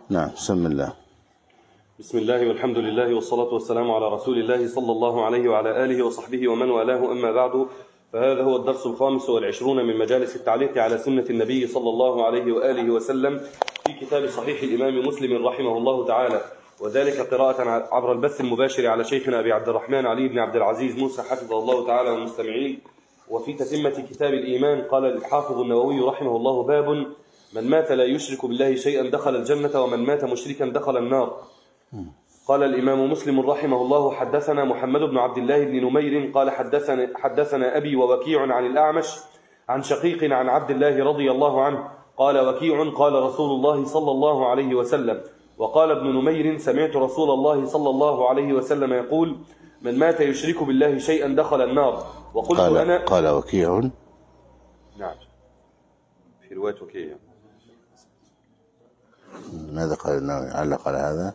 نعم. بسم الله. بسم الله والحمد لله والصلاة والسلام على رسول الله صلى الله عليه وعلى آله وصحبه ومن والاه، أما بعد، فهذا هو الدرس 25 من مجالس التعليق على سنة النبي صلى الله عليه وآله وسلم في كتاب صحيح الإمام مسلم رحمه الله تعالى، وذلك قراءة عبر البث المباشر على شيخنا أبي عبد الرحمن علي بن عبد العزيز موسى حفظه الله تعالى والمستمعين. وفي تتمة كتاب الإيمان قال الحافظ النووي رحمه الله: باب من مات لا يشرك بالله شيئا دخل الجنة ومن مات مشركا دخل النار. قال الإمام مسلم رحمه الله: حدثنا محمد بن عبد الله بن نمير قال حدثنا أبي ووكيع عن الأعمش عن شقيق عن عبد الله رضي الله عنه قال وكيع: قال رسول الله صلى الله عليه وسلم. وقال ابن نمير: سمعت رسول الله صلى الله عليه وسلم يقول: من مات يشرك بالله شيئا دخل النار. وقلت أنا. قال وكيع. نعم، في رواية وكيع. ماذا قال النووي؟ علق على هذا.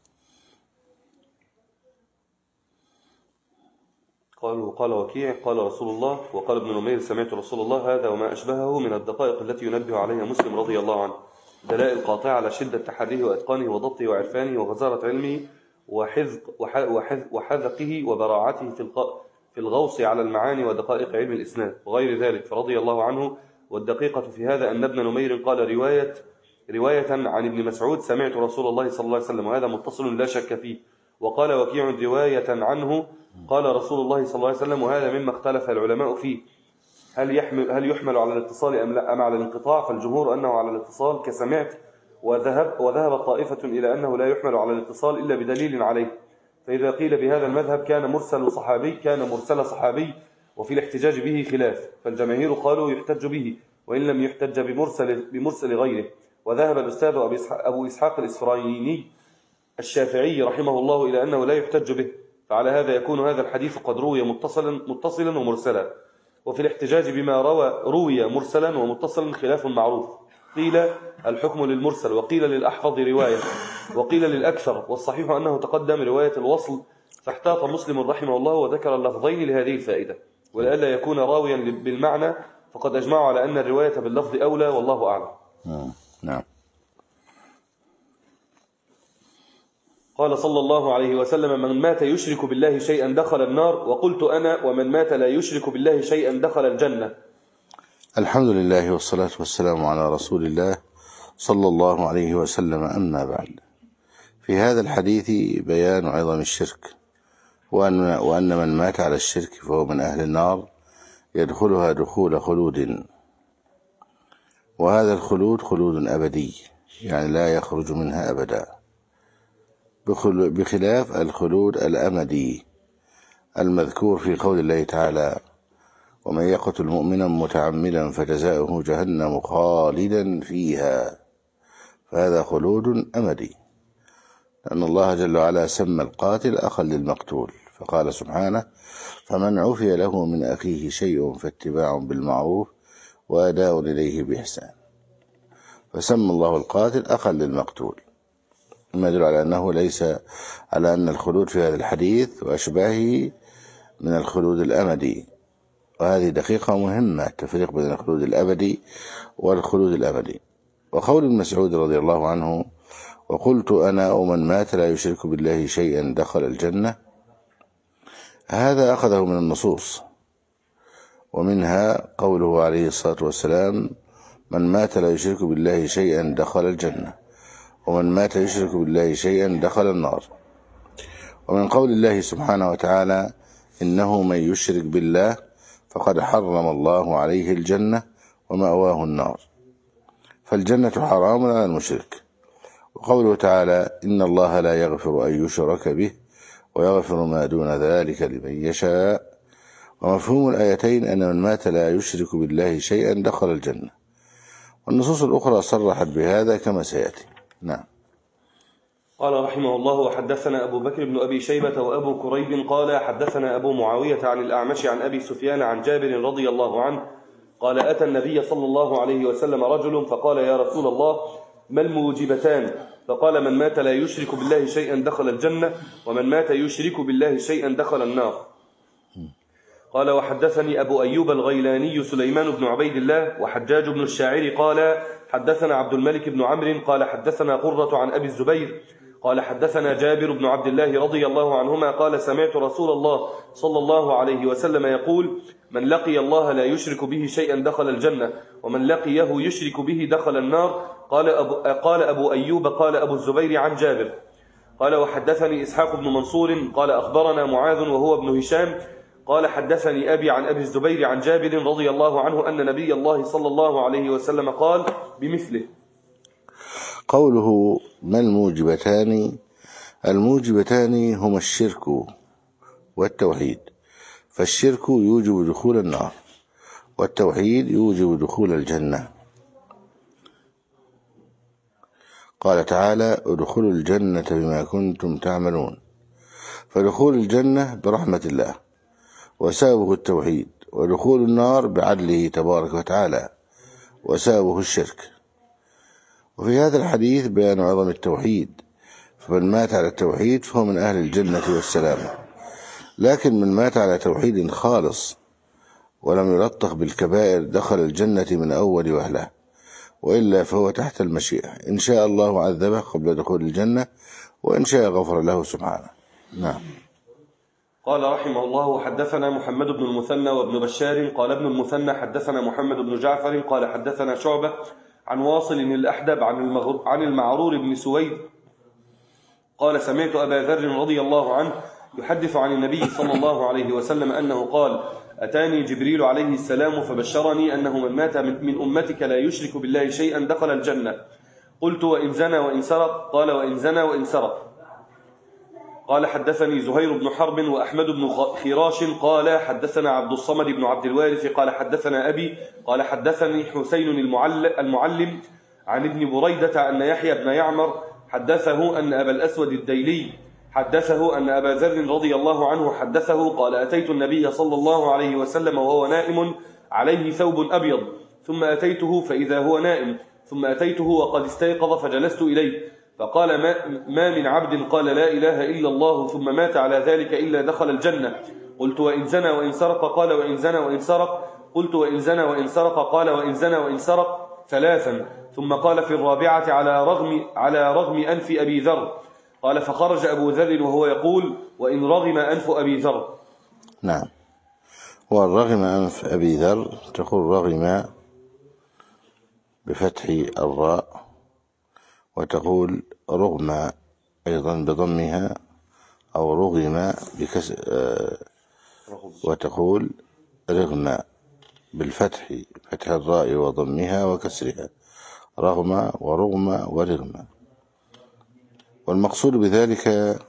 قال وكيع: قال رسول الله. وقال ابن نمير: سمعت رسول الله. هذا وما أشبهه من الدقائق التي ينبه عليها مسلم رضي الله عنه، دلائل قاطعة على شدة تحريه وإتقانه وضبطه وعرفانه وغزارة علمه وحذقه وبراعته في الغوص على المعاني ودقائق علم الإسناد وغير ذلك، فرضي الله عنه. والدقيقة في هذا أن ابن نمير قال رواية عن ابن مسعود: سمعت رسول الله صلى الله عليه وسلم، وهذا متصل لا شك فيه. وقال وكيع رواية عنه قال رسول الله صلى الله عليه وسلم، وهذا مما اختلف العلماء فيه، هل يحمل على الاتصال أم على الانقطاع؟ فالجمهور أنه على الاتصال كسمعت، وذهب طائفة إلى أنه لا يحمل على الاتصال إلا بدليل عليه. فإذا قيل بهذا المذهب كان مرسل صحابي، وفي الاحتجاج به خلاف، فالجماهير قالوا يحتج به وإن لم يحتج بمرسل غيره. وذهب الأستاذ أبو إسحاق الإسفرايني الشافعي رحمه الله إلى أنه لا يحتج به، فعلى هذا يكون هذا الحديث قد روي متصلا ومرسلا. وفي الاحتجاج بما روي مرسلا ومتصلا خلاف معروف، قيل الحكم للمرسل، وقيل للأحفظ رواية، وقيل للأكثر، والصحيح أنه تقدم رواية الوصل، فاحتاط مسلم رحمه الله وذكر اللفظين لهذه الفائدة، ولئلا يكون راويا بالمعنى، فقد أجمعوا على أن الرواية باللفظ أولى، والله أعلم. نعم. قال صلى الله عليه وسلم: من مات يشرك بالله شيئا دخل النار. وقلت أنا: ومن مات لا يشرك بالله شيئا دخل الجنة. الحمد لله والصلاة والسلام على رسول الله صلى الله عليه وسلم. أما بعد، في هذا الحديث بيان عظم الشرك، وأن من مات على الشرك فهو من أهل النار يدخلها دخول خلود، وهذا الخلود خلود أبدي، يعني لا يخرج منها أبدا، بخلاف الخلود الأمدي المذكور في قول الله تعالى: ومن يقتل مؤمنا متعمدا فجزاؤه جهنم خالدا فيها، فهذا خلود أمدي، لأن الله جل وعلا سمى القاتل أخا للمقتول، فقال سبحانه: فمن عفي له من أخيه شيء فاتباع بالمعروف وأداء إليه بإحسان، فسمى الله القاتل أخا للمقتول، ما يدل على أنه ليس على أن الخلود في هذا الحديث وأشباهه من الخلود الأمدي. وهذه دقيقة مهمة، التفريق بين الخلود الأبدي والخلود الأمدي. وقول ابن مسعود رضي الله عنه: وقلت أنا: ومن مات لا يشرك بالله شيئا دخل الجنة، هذا أخذه من النصوص، ومنها قوله عليه الصلاة والسلام: من مات لا يشرك بالله شيئا دخل الجنة، ومن مات يشرك بالله شيئا دخل النار. ومن قول الله سبحانه وتعالى: إنه من يشرك بالله فقد حرم الله عليه الجنة ومأواه النار، فالجنة حرام على المشرك. وقوله تعالى: إن الله لا يغفر أن يشرك به ويغفر ما دون ذلك لمن يشاء. ومفهوم الآيتين أن من مات لا يشرك بالله شيئا دخل الجنة، والنصوص الأخرى صرحت بهذا كما سيأتي. نعم. قال رحمه الله: وحدثنا أبو بكر بن أبي شيبة وأبو كريب قال حدثنا أبو معاوية عن الأعمش عن أبي سفيان عن جابر رضي الله عنه قال: أتى النبي صلى الله عليه وسلم رجل فقال: يا رسول الله، ما الموجبتان؟ فقال: من مات لا يشرك بالله شيئا دخل الجنة، ومن مات يشرك بالله شيئا دخل النار. قال: وحدثني أبو أيوب الغيلاني سليمان بن عبيد الله وحجاج بن الشاعر قال حدثنا عبد الملك بن عمرو قال حدثنا قرة عن أبي الزبير قال حدثنا جابر بن عبد الله رضي الله عنهما قال سمعت رسول الله صلى الله عليه وسلم يقول من لقي الله لا يشرك به شيئا دخل الجنة ومن لقيه يشرك به دخل النار. قال أبو أيوب قال أبو الزبير عن جابر قال وحدثني إسحاق بن منصور قال أخبرنا معاذ وهو ابن هشام قال حدثني أبي عن أبي الزبير عن جابر رضي الله عنه أن نبي الله صلى الله عليه وسلم قال بمثله. قوله ما الموجبتان؟ الموجبتان هما الشرك والتوحيد، فالشرك يوجب دخول النار والتوحيد يوجب دخول الجنة. قال تعالى ادخلوا الجنة بما كنتم تعملون، فدخول الجنة برحمة الله وسببه التوحيد، ودخول النار بعدله تبارك وتعالى وسببه الشرك. وفي هذا الحديث بيان عظم التوحيد، فمن مات على التوحيد فهو من أهل الجنة والسلام، لكن من مات على توحيد خالص ولم يلطخ بالكبائر دخل الجنة من أول وهلة، وإلا فهو تحت المشيئة، إن شاء الله عذبه قبل دخول الجنة وإن شاء غفر له سبحانه. نعم. قال رحمه الله حدثنا محمد بن المثنى وابن بشار قال ابن المثنى حدثنا محمد بن جعفر قال حدثنا شعبة عن واصل الأحدب عن المعرور بن سويد قال سمعت أبا ذر رضي الله عنه يحدث عن النبي صلى الله عليه وسلم أنه قال أتاني جبريل عليه السلام فبشرني أنه من مات من أمتك لا يشرك بالله شيئا دخل الجنة. قلت وإن زنى وإن سرق؟ قال وإن زنى وإن سرق. قال حدثني زهير بن حرب وأحمد بن خراش قال حدثنا عبد الصمد بن عبد الوارث قال حدثنا أبي قال حدثني حسين المعلم عن ابن بريدة أن يحيى بن يعمر حدثه أن أبا الأسود الديلي حدثه أن أبا ذر رضي الله عنه حدثه قال أتيت النبي صلى الله عليه وسلم وهو نائم عليه ثوب أبيض، ثم أتيته فإذا هو نائم، ثم أتيته وقد استيقظ فجلست إليه فقال ما من عبد قال لا إله إلا الله ثم مات على ذلك إلا دخل الجنة. قلت وإن زنى وإن سرق؟ قال وإن زنى وإن سرق. قلت وإن زنى وإن سرق؟ قال وإن زنى وإن سرق ثلاثا، ثم قال في الرابعة على رغم أنف أبي ذر. قال فخرج أبو ذر وهو يقول وإن رغم أنف أبي ذر. نعم. والرغم أنف أبي ذر تقول رغم بفتح الراء، وتقول رغم أيضا بضمها، أو رغم بكسر، وتقول رغم بالفتح، فتح الراء وضمها وكسرها، رغم ورغم ورغم. والمقصود بذلك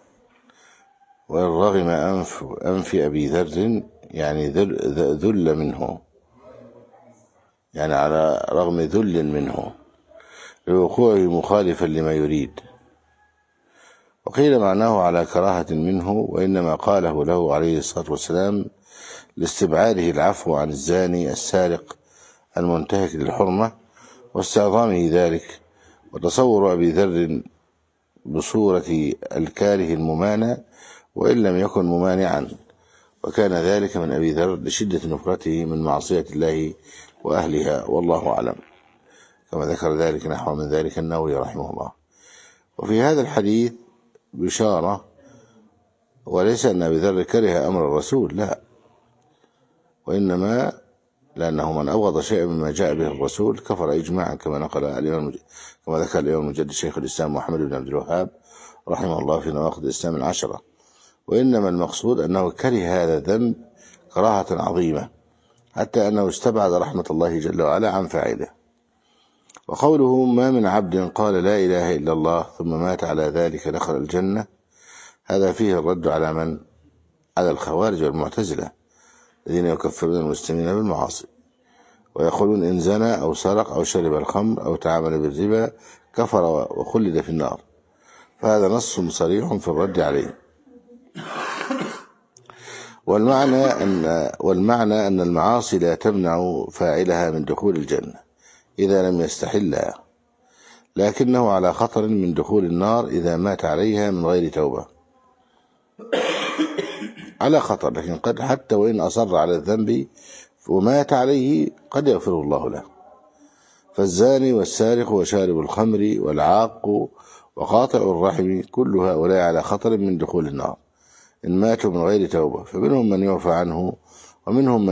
والرغم أنف أبي ذر يعني ذل منه، يعني على رغم ذل منه لوقوعه مخالفا لما يريد. وقيل معناه على كراهة منه، وإنما قاله له عليه الصلاة والسلام لاستبعاده العفو عن الزاني السارق المنتهك للحرمة واستعظامه ذلك، وتصور أبي ذر بصورة الكاره الممانع وإن لم يكن ممانعا، وكان ذلك من أبي ذر لشدة نفرته من معصية الله وأهلها، والله أعلم، كما ذكر ذلك نحو من ذلك النووي رحمه الله. وفي هذا الحديث بشارة، وليس أن أبي ذر كره أمر الرسول، لا، وإنما لأنه من أبغض شيئا مما جاء به الرسول كفر إجماعا، كما ذكر الإمام المجدد شيخ الإسلام محمد بن عبد الوهاب رحمه الله في نواقض الإسلام العشرة. وإنما المقصود أنه كره هذا الذنب كراهة عظيمة، حتى أنه استبعد رحمة الله جل وعلا عن فاعله. وقوله ما من عبد قال لا إله إلا الله ثم مات على ذلك دخل الجنة، هذا فيه الرد على من؟ على الخوارج والمعتزلة الذين يكفرون المسلمين بالمعاصي، ويقولون إن زنى أو سرق أو شرب الخمر أو تعامل بالربا كفر وخلد في النار، فهذا نص صريح في الرد عليه. والمعنى أن المعاصي لا تمنع فاعلها من دخول الجنة إذا لم يستحلها، لكنه على خطر من دخول النار إذا مات عليها من غير توبة، على خطر، لكن قد حتى وإن أصر على الذنب ومات عليه قد يغفر الله له. فالزاني والسارق وشارب الخمر والعاق وقاطع الرحم كل هؤلاء على خطر من دخول النار إن ماتوا من غير توبة، فمنهم من يعفى عنه ومنهم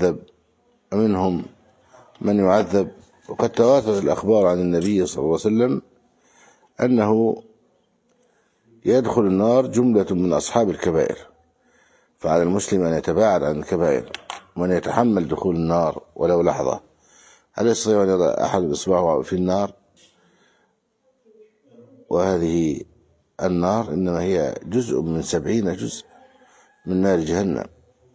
من يعذب. وقد تواتر الأخبار عن النبي صلى الله عليه وسلم أنه يدخل النار جملة من أصحاب الكبائر، فعلى المسلم أن يتباعد عن الكبائر وأن يتحمل دخول النار ولو لحظة. هل يستطيع أن يضع أحد إصبعه في النار؟ وهذه النار إنما هي جزء من 70 جزء من نار جهنم.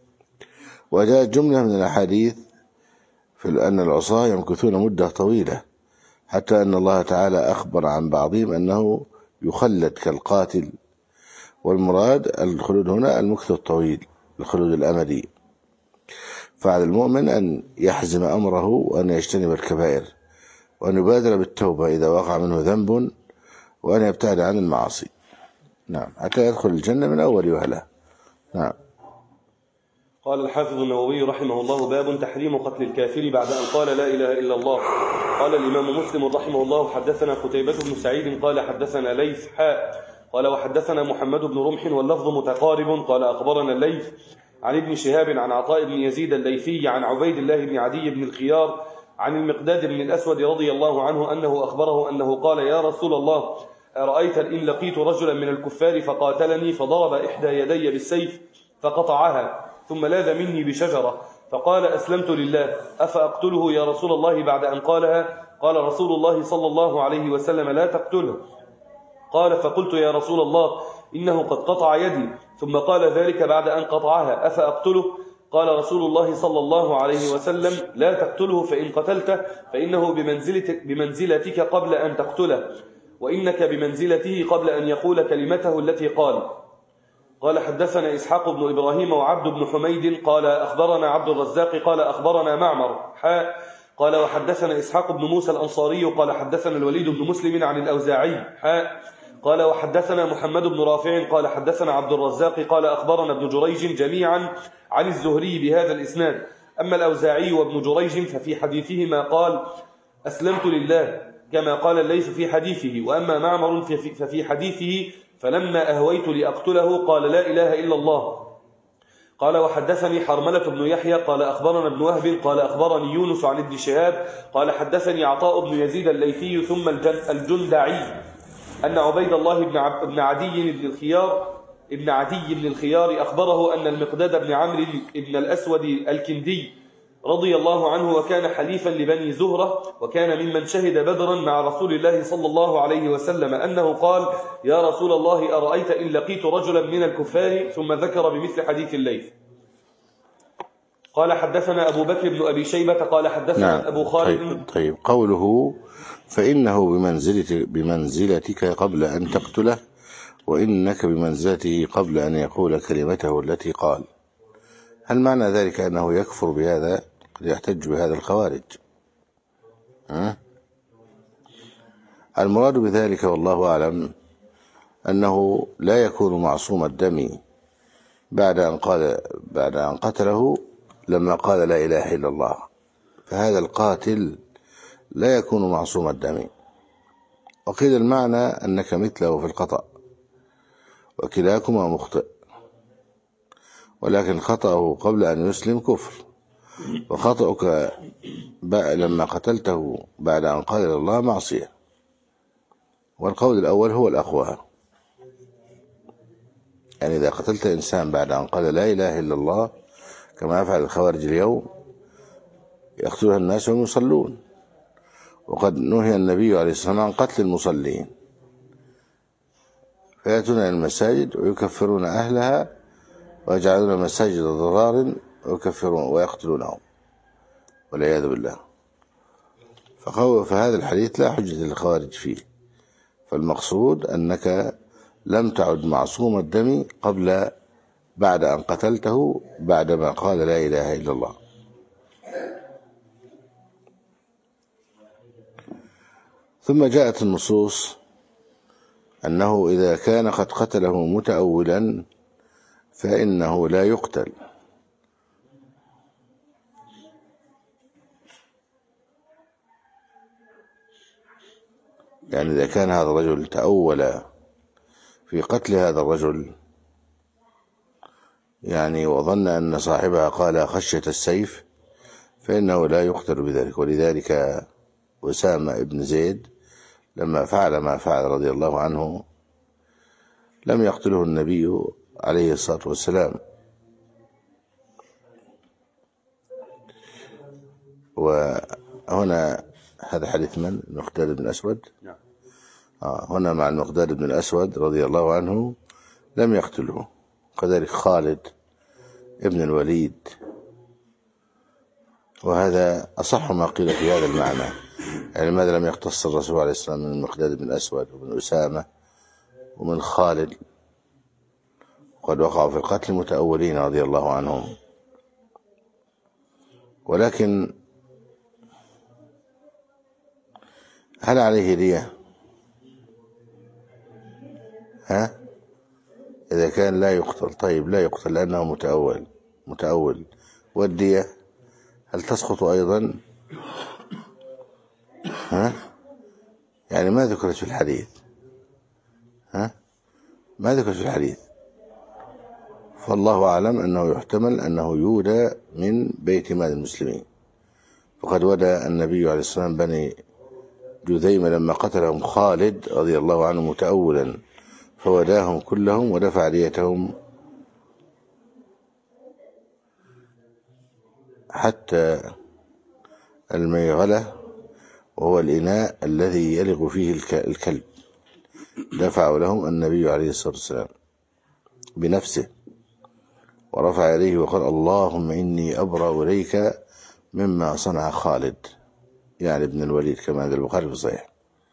وجاءت جملة من الأحاديث في أن العصاة يمكثون مدة طويلة، حتى أن الله تعالى أخبر عن بعضهم أنه يخلد كالقاتل. والمراد الخلود هنا المكث الطويل، الخلود الأمدي. فعلى المؤمن أن يحزم أمره وأن يجتنب الكبائر وأن يبادر بالتوبة إذا وقع منه ذنب وأن يبتعد عن المعاصي. نعم، حتى يدخل الجنة من أول وهلة. نعم. قال الحافظ النووي رحمه الله: باب تحريم قتل الكافر بعد أن قال لا إله إلا الله. قال الإمام مسلم رحمه الله: حدثنا قتيبة بن سعيد قال حدثنا ليث قال وحدثنا محمد بن رمح واللفظ متقارب. قال أخبرنا الليث عن ابن شهاب عن عطاء بن يزيد الليثي عن عبيد الله بن عدي بن الخيار عن المقداد بن الأسود رضي الله عنه أنه أخبره أنه قال: يا رسول الله، أرأيت إن لقيت رجلا من الكفار فقاتلني فضرب إحدى يدي بالسيف فقطعها ثم لاذ مني بشجرة فقال: أسلمت لله، أفأقتله يا رسول الله بعد أن قالها؟ قال رسول الله صلى الله عليه وسلم: لا تقتله. قال: فقلت: يا رسول الله، إنه قد قطع يدي. ثم قال ذلك بعد أن قطعها: أفأقتله؟ قال رسول الله صلى الله عليه وسلم: لا تقتله، فإن قتلته فإنه بمنزلتك قبل أن تقتله، وإنك بمنزلته قبل أن يقول كلمته التي قال. قال حدثنا إسحاق بن إبراهيم وعبد بن حميد قال أخبرنا عبد الرزاق قال أخبرنا معمر قال وحدثنا إسحاق بن موسى الأنصاري قال حدثنا الوليد بن مسلم عن الأوزاعي قال وحدثنا محمد بن رافع قال حدثنا عبد الرزاق قال أخبرنا ابن جريج جميعا عن الزهري بهذا الإسناد. أما الأوزاعي وابن جريج ففي حديثهما قال: أسلمت لله، كما قال الليث في حديثه. وأما معمر ففي حديثه: فلما أهويت لأقتله قال: لا إله إلا الله. قال وحدثني حرملة بن يحيى قال أخبرنا ابن وهب قال أخبرني يونس عن ابن شهاب قال حدثني عطاء بن يزيد الليثي ثم الجندعي أن عبيد الله بن عدي بن الخيار أخبره أن المقداد بن عمرو بن الأسود الكندي رضي الله عنه وكان حليفا لبني زهرة وكان ممن شهد بدرا مع رسول الله صلى الله عليه وسلم أنه قال: يا رسول الله، أرأيت إن لقيت رجلا من الكفار؟ ثم ذكر بمثل حديث الليث. قال حدثنا أبو بكر بن أبي شيبة قال حدثنا أبو خالد. طيب قوله: فإنه بمنزلتك قبل أن تقتله وإنك بمنزلته قبل أن يقول كلمته التي قال، هل معنى ذلك أنه يكفر بهذا؟ قد يحتج بهذا الخوارج. المراد بذلك والله أعلم أنه لا يكون معصوم الدم بعد أن قتله لما قال لا إله إلا الله، فهذا القاتل لا يكون معصوم الدم. وقيل المعنى أنك مثله في الخطأ وكلاكما مخطئ، ولكن خطأه قبل أن يسلم كفر، وخطأك لما قتلته بعد أن قال الله معصية. والقول الأول هو الأقوى، يعني إذا قتلت إنسان بعد أن قال لا إله إلا الله كما يفعل الخوارج اليوم يقتلها الناس وهم يصلون، وقد نهي النبي عليه الصلاة والسلام عن قتل المصلين، فيأتون إلى المساجد ويكفرون أهلها ويجعلون مساجد ضرار ويكفرون ويقتلونهم والعياذ بالله. فهذا الحديث لا حجة للخوارج فيه، فالمقصود أنك لم تعد معصوم الدم بعد أن قتلته بعدما قال لا إله إلا الله. ثم جاءت النصوص أنه إذا كان قد قتله متأولا فإنه لا يقتل. يعني إذا كان هذا الرجل تأول في قتل هذا الرجل يعني وظن أن صاحبها قال خشية السيف فإنه لا يقتل بذلك. ولذلك أسامة بن زيد لما فعل ما فعل رضي الله عنه لم يقتله النبي عليه الصلاة والسلام. وهنا هذا حديث من؟ المقداد بن الأسود. هنا مع المقداد بن الأسود رضي الله عنه لم يقتله. كذلك خالد ابن الوليد، وهذا أصح ما قيل في هذا المعنى. يعني لماذا لم يقتص الرسول عليه الصلاة والسلام من المقداد بن الأسود ومن أسامة ومن خالد؟ قد وقعوا في القتل متأولين رضي الله عنهم. ولكن هل عليه دية؟ إذا كان لا يقتل. طيب لا يقتل لأنه متأول. والدية هل تسقط أيضا؟ يعني ما ذكرت في الحديث. ما ذكرت في الحديث. فالله أعلم أنه يحتمل أنه يودى من بيت مال المسلمين. فقد ودى النبي عليه الصلاة والسلام بني جذيمة لما قتلهم خالد رضي الله عنه متأولا، فوداهم كلهم ودفع ديتهم حتى الميغلة، وهو الإناء الذي يلغ فيه الكلب، دفع لهم النبي عليه الصلاة والسلام بنفسه، ورفع يديه وقال اللهم إني أبرأ إليك مما صنع خالد، يعني ابن الوليد كما عند البخاري في الصحيح،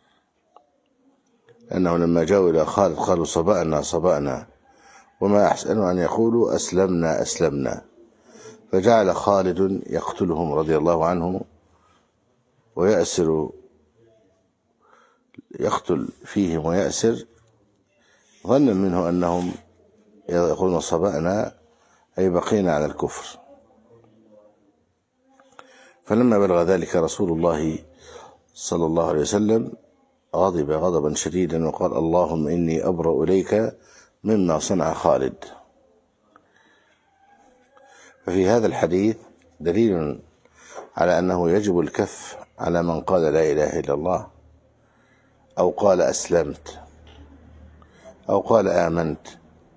أنه لما جاءوا إلى خالد قالوا صبأنا وما أحسن أن يقولوا أسلمنا. فجعل خالد يقتلهم رضي الله عنه ويأسر، يقتل فيهم ويأسر، ظنا منه أنهم يقولون صبأنا أي بقينا على الكفر. فلما بلغ ذلك رسول الله صلى الله عليه وسلم غضب غضبا شديدا وقال اللهم إني أبرأ إليك مما صنع خالد. ففي هذا الحديث دليل على أنه يجب الكف على من قال لا إله إلا الله، أو قال أسلمت، أو قال آمنت،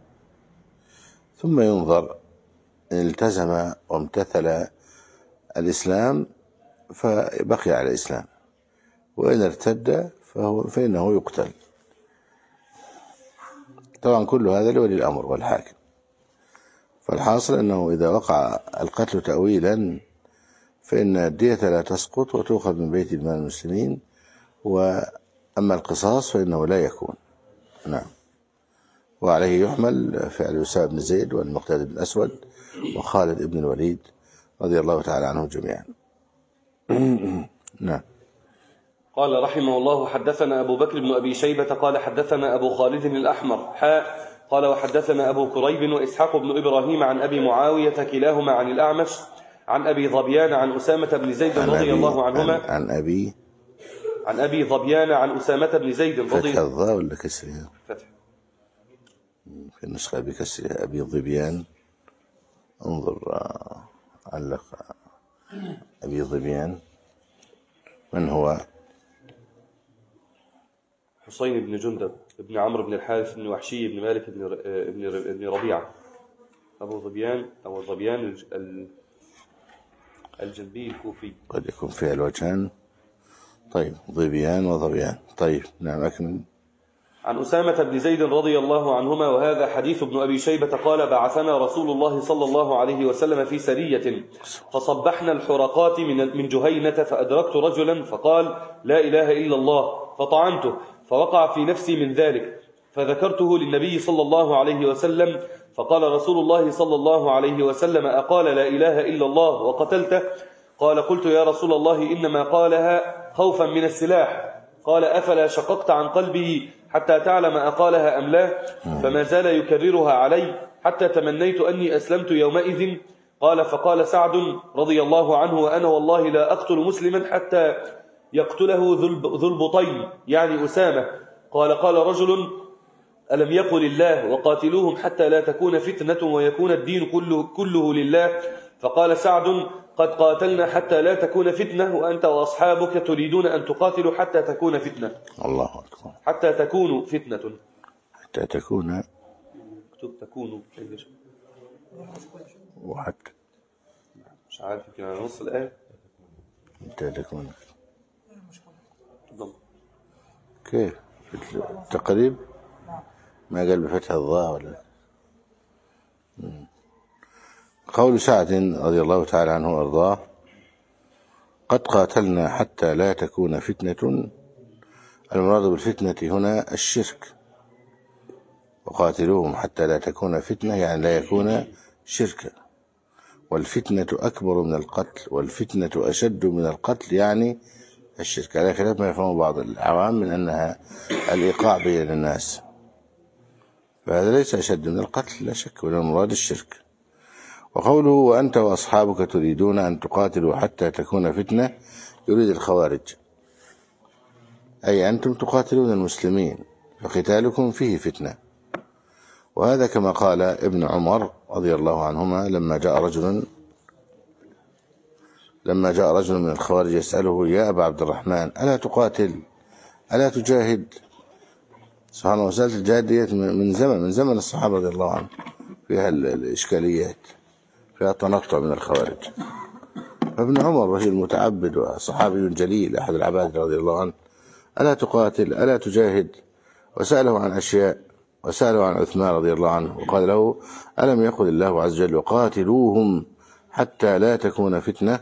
ثم ينظر إن التزم وامتثل الإسلام فبقي على الإسلام، وإن ارتد فإنه يقتل. طبعا كل هذا لولي الأمر والحاكم. فالحاصل أنه إذا وقع القتل تأويلا فإن الدية لا تسقط وتؤخذ من بيت المال المسلمين، وأما القصاص فإنه لا يكون. نعم. وعليه يحمل فعل أسامة بن زيد والمقداد بن الأسود وخالد بن الوليد رضي الله تعالى عنهم جميعا. نعم. قال رحمه الله حدثنا أبو بكر بن أبي شيبة قال حدثنا أبو خالد الأحمر قال وحدثنا أبو كريب وإسحاق بن إبراهيم عن أبي معاوية كلاهما عن الأعمش عن أبي ظبيان عن أسامة بن زيد رضي الله عنهما عن أبي ظبيان عن أسامة بن زيد رضي. فتح الضاء ولا كسرها؟ فتح في النسخة بكسرها. أبي ظبيان، انظر علق أبي ظبيان من هو؟ حسين بن جندب بن عمرو بن الحارث بن وحشي بن مالك بن ربيعة. أبو ظبيان أو ظبيان الجنبي الكوفي. قد يكون فيها الوجهان. طيب ظبيان وظبيان. طيب نعم أكمل. عن أسامة بن زيد رضي الله عنهما، وهذا حديث ابن أبي شيبة قال بعثنا رسول الله صلى الله عليه وسلم في سرية فصبحنا الحرقات من جهينة، فأدركت رجلا فقال لا إله إلا الله، فطعنته فوقع في نفسي من ذلك، فذكرته للنبي صلى الله عليه وسلم، فقال رسول الله صلى الله عليه وسلم أقال لا إله إلا الله وقتلته؟ قال قلت يا رسول الله إنما قالها خوفا من السلاح. قال أفلا شققت عن قلبه حتى تعلم أقالها أم لا؟ فما زال يكررها علي حتى تمنيت أني أسلمت يومئذ. قال فقال سعد رضي الله عنه وأنا والله لا أقتل مسلما حتى يقتله ذو البطين يعني أسامة. قال رجل: ألم يقل الله وقاتلوهم حتى لا تكون فتنة ويكون الدين كله لله؟ فقال سعد: قد قاتلنا حتى لا تكون فتنة، وأنت وأصحابك تريدون أن تقاتلوا حتى تكون فتنة. الله أكبر. حتى تكون فتنة. حتى تكون. تكون وحتى مش عارف يمكن على نص الآية. حتى تكون ضم. كيف التقريب ما قال بفتح الضاء ولا؟ قول سعد رضي الله تعالى عنه وارضاه: قد قاتلنا حتى لا تكون فتنة. المراد بالفتنة هنا الشرك، وقاتلوهم حتى لا تكون فتنة يعني لا يكون شركا، والفتنة أكبر من القتل، والفتنة أشد من القتل يعني الشرك، على خلاف ما يفهم بعض العوام من أنها الإيقاع بين الناس، فهذا ليس أشد من القتل لا شك، ولا المراد الشرك. وقوله: وأنت وأصحابك تريدون أن تقاتلوا حتى تكون فتنة، يريد الخوارج، أي أنتم تقاتلون المسلمين فقتالكم فيه فتنة. وهذا كما قال ابن عمر رضي الله عنهما لما جاء رجل من الخوارج يسأله: يا أبا عبد الرحمن ألا تقاتل ألا تجاهد؟ سبحان الله، مسألة الجهاد ديت من زمن الصحابة رضي الله عنهم، فيها الإشكاليات، فيها تنطع من الخوارج. فابن عمر رجل متعبد وصحابي جليل أحد العباد رضي الله عنه: ألا تقاتل ألا تجاهد؟ وسأله عن أشياء، وسأله عن عثمان رضي الله عنه وقال له: ألم يقل الله عز وجل وقاتلوهم حتى لا تكون فتنة؟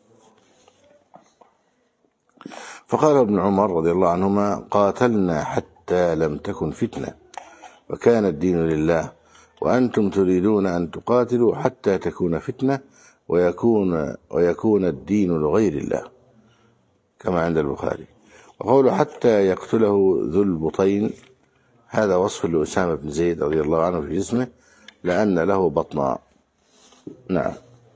فقال ابن عمر رضي الله عنهما: قاتلنا حتى لم تكن فتنة وكان الدين لله، وأنتم تريدون أن تقاتلوا حتى تكون فتنة ويكون الدين لغير الله، كما عند البخاري. وقوله: حتى يقتله ذو البطين، هذا وصف لأسامة بن زيد رضي الله عنه في جسمه، لأن له بطنا. نعم.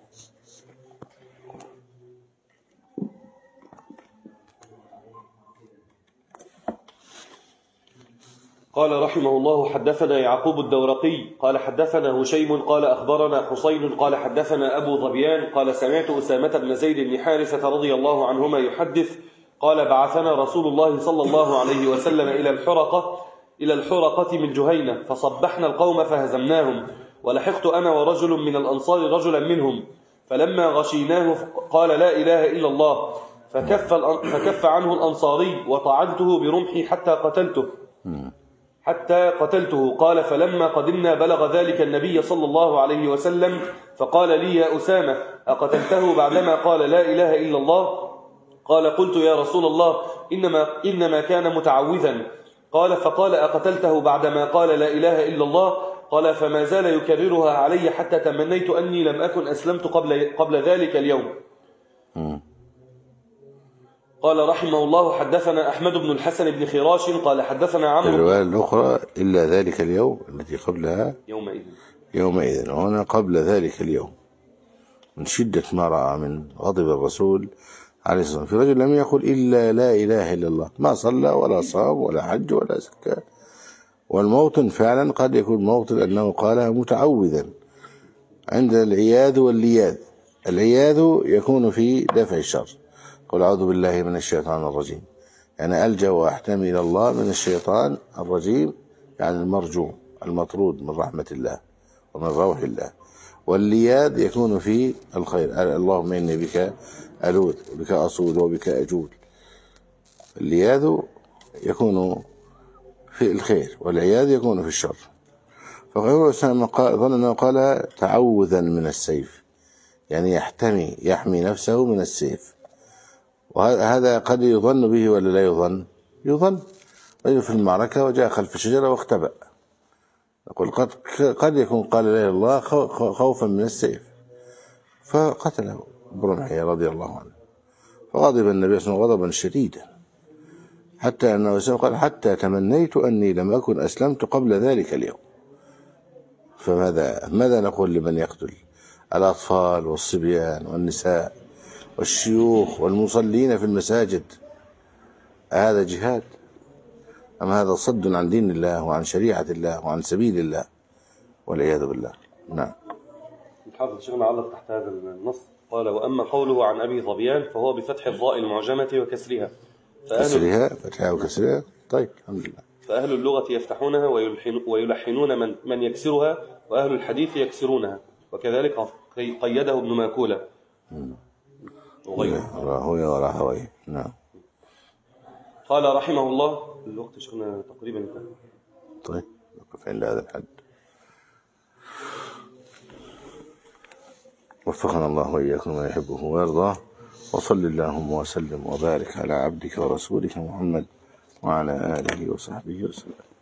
قال رحمه الله: حدثنا يعقوب الدورقي قال حدثنا هشيم قال أخبرنا حسين قال حدثنا أبو ظبيان قال سمعت أسامة بن زيد بن حارثة رضي الله عنهما يحدث قال: بعثنا رسول الله صلى الله عليه وسلم إلى الحرقة من جهينة، فصبحنا القوم فهزمناهم، ولحقت أنا ورجل من الأنصار رجلا منهم، فلما غشيناه قال: لا إله إلا الله، فكف عنه الأنصاري، وطعنته برمحي حتى قتلته. قال: فلما قدمنا بلغ ذلك النبي صلى الله عليه وسلم، فقال لي: يا أسامة أقتلته بعدما قال لا إله إلا الله؟ قال: قلت: يا رسول الله إنما كان متعوذا. فقال: أقتلته بعدما قال لا إله إلا الله؟ قال: فما زال يكررها علي حتى تمنيت أني لم أكن أسلمت قبل ذلك اليوم. قال رحمه الله: حدثنا أحمد بن الحسن بن خراش قال حدثنا عمرو. الرواية الأخرى: إلا ذلك اليوم، التي قبلها يومئذ، وهنا قبل ذلك اليوم، من شدة ما رأى من غضب الرسول عليه الصلاة والسلام. في رجل لم يقل إلا لا إله إلا الله، ما صلى ولا صام ولا حج ولا زكاة. والموطن فعلا قد يكون موطن أنه قالها متعوذا. عند العياذ واللياذ، العياذ يكون في دفع الشر، قل أعوذ بالله من الشيطان الرجيم، يعني ألجأ وأحتمي إلى الله من الشيطان الرجيم، يعني المرجوم المطرود من رحمة الله ومن روح الله. واللياذ يكون في الخير، اللهم إني بك ألوذ وبك أصول وبك أجول. اللياذ يكون في الخير والعياذ يكون في الشر. فغير أسامة ظن أنه قال تعوذا من السيف، يعني يحمي نفسه من السيف. وهذا قد يظن به ولا لا يظن؟ يظن. رجل في المعركة وجاء خلف الشجرة واختبأ، نقول قد يكون قال لا إله إلا الله خوفا من السيف، فقتله برمحه رضي الله عنه. فغضب النبي صلى الله عليه وسلم غضبا شديدا، حتى أنه قال: حتى تمنيت أني لم أكن أسلمت قبل ذلك اليوم. فماذا نقول لمن يقتل الأطفال والصبيان والنساء والشيوخ والمصلين في المساجد؟ هذا جهاد أم هذا صد عن دين الله وعن شريعة الله وعن سبيل الله والعياذ بالله. نعم. الحافظ شيخنا علق تحت هذا النص قال: وأما قوله عن أبي ظبيان فهو بفتح الضاء المعجمة وكسرها. فتحها وكسرها. طيب الحمد لله. فأهل اللغة يفتحونها ويلحنون من يكسرها، وأهل الحديث يكسرونها، وكذلك قيده ابن ماكولة وراهويه. نعم. قال رحمه الله. الوقت شيخنا تقريبا انتهى. طيب نقف عند هذا الحد. وفقنا الله وإياكم ما يحبه ويرضاه، وصل اللهم وسلم وبارك على عبدك ورسولك محمد وعلى آله وصحبه وسلم.